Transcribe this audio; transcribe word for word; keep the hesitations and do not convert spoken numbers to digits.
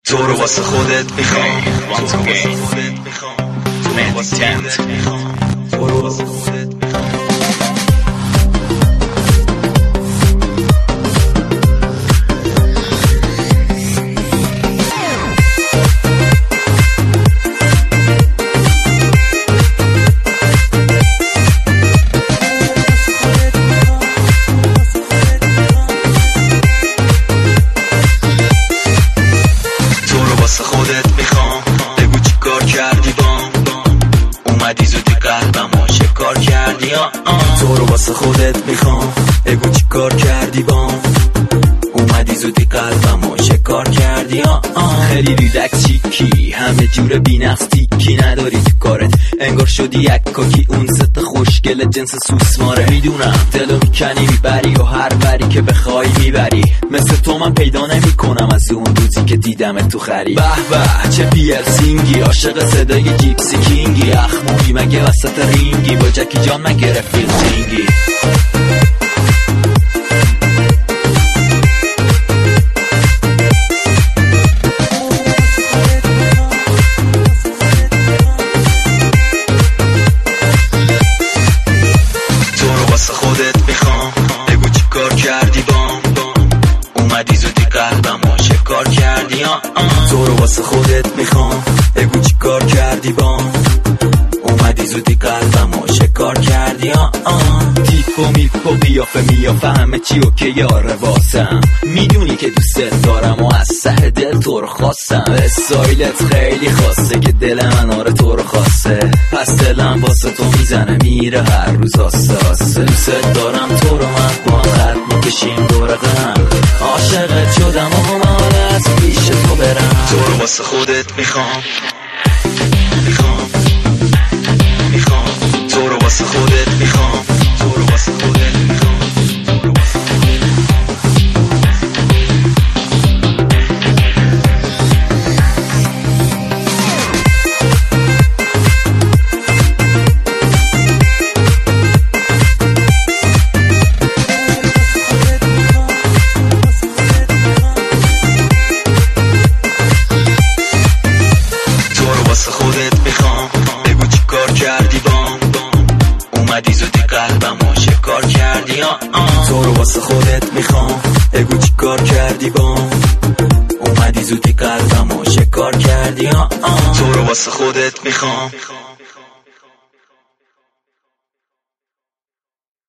تو رو واسه خودت میخوام، تو رو واسه خودت میخوام، تو رو واسه خودت میخوام، تو رو واسه خودت میخوام. خودت میخوام بگو چی کار کردی بام، اومدی زودی قلبمو شکار کردی. آه آه. تو رو واسه خودت میخوام بگو چی کار کردی بام، اومدی زودی قلبمو شکار کردی. آه آه. خیلی ریلکس چیکی، همه جور بی نقص تیکی نداری تو کارت، انگار شدی یک کاکی اون ست خوشگل جنس سوسماره. میدونم دلو میکنی میبری و هر بری که بخوای میبری، مثل تو من پیدا نمی کنم از اون روزی که دیدم تو خری. به به چه پیرسینگی، عاشق صدای جیپسی کینگی، اخموی مگه وسط رینگی، با جکی جان مگه رفیق سینگی. خودت میخوام بگو چی کار کردی بام، اومدی زودی قلبمو شکار کردی. آه آه. تو رو واسه خودت میخوام بگو چی کار کردی بام، اومدی زودی قلبمو شکار کردی. آه آه. تیپ و میپ و بیافه میافه همه چی و که یاره واسم، میدونی که دوست دارم و از سه دل تو رو خواستم. استایلت خیلی خاصه که دل من آره تو رو خواسته، پس دلم واسه تو میزنه میره هر روز آسته آسته. دوست دارم تو رو من با خط میکشیم دور غم، عاشقت شدم و مال از پیش تو برم. تو رو واسه خودت میخوام میخوام میخوام تو رو واسه خودت میخوام، تو رو واسه خودت میخوام. خودت میخوام بگو چی کار کردی بام، اومدی زودی قلبمو شکار کردی. آه آه. تو رو واسه خودت میخوام بگو چی کار کردی بام، اومدی زودی قلبمو شکار کردی. آه آه. تو رو واسه خودت میخوام